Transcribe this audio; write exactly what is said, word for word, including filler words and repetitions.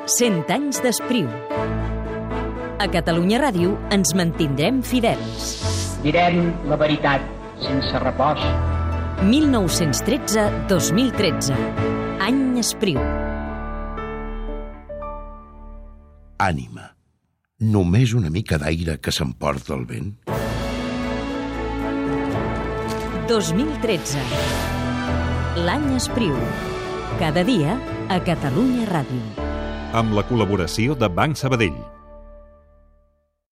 cent anys d'Espriu. A Catalunya Ràdio ens mantindrem fidels. Direm la veritat sense repòs. mil nou-cents tretze a dos mil tretze. Any Espriu. Ànima. Només una mica d'aire que s'emporta el vent? dos mil tretze. L'any Espriu. Cada dia a Catalunya Ràdio. Amb la col·laboració de Banc Sabadell.